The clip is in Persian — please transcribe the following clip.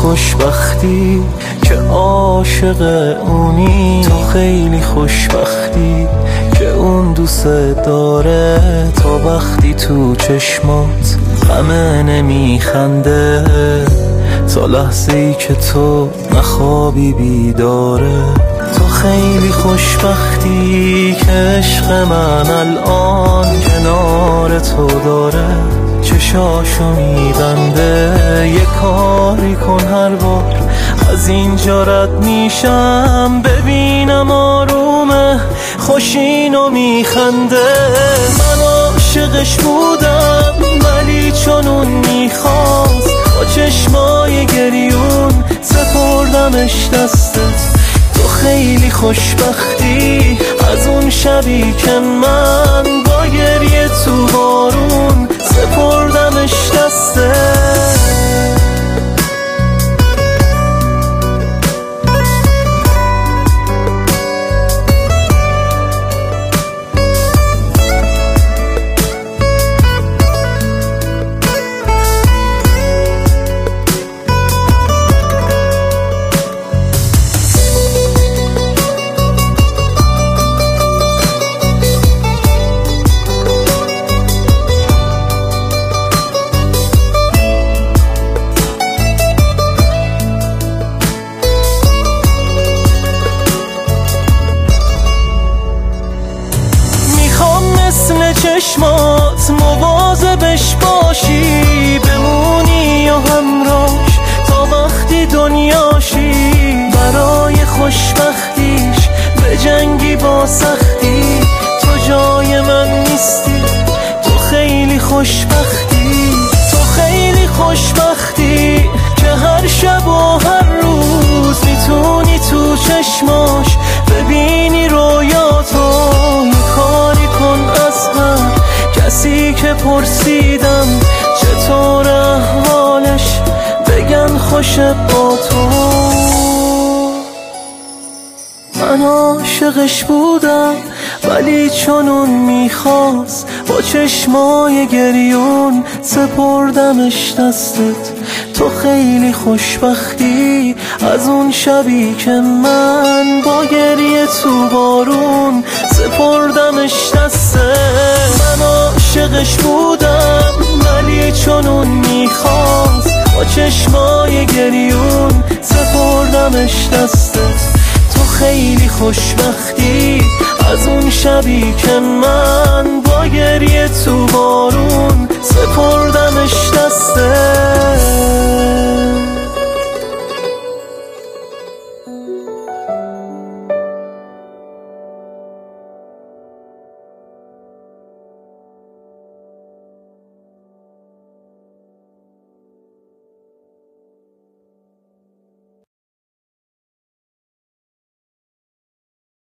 خوشبختی که عاشق اونی، تو خیلی خوشبختی که اون دوست داره. تا وقتی تو چشمات غمه نمیخنده، تا لحظه ای که تو نخوابی بیداره. تو خیلی خوشبختی که عشق من الان کنار تو داره. چشاشو میبنده، یه کاری کن هر بار از اینجا رد میشم، ببینم آرومه خوشینو میخنده. من عاشقش بودم ولی چون اون میخواست، با چشمای گریون سپردمش دستت. تو خیلی خوشبختی از اون شبی که من با گریه تو بارون سپردمش دستت. چشمات مواظبش باشی، بمونی و همراش تا وقتی دنیاشی. برای خوشبختیش به جنگی با سختی، تو جای من نیستی. تو خیلی خوشبختی، تو خیلی خوشبختی که هر شب و هر روز میتونی تو چشماش ببینی رویاتو. کاری کن از هر کسی که پرسیدم چطور احوالش، بگن خوشه با تو. من عاشقش بودم ولی چون اون میخواست، با چشمای گریون سپردمش دستت. تو خیلی خوشبختی از اون شبی که من با گریه تو بارون سپردمش دستت. من عاشقش بودم ولی چون اون میخواست، با چشمای گریون سپردمش دستت. تو خیلی خوشبختی از اون شبی که من با گریه تو بارون سپردمش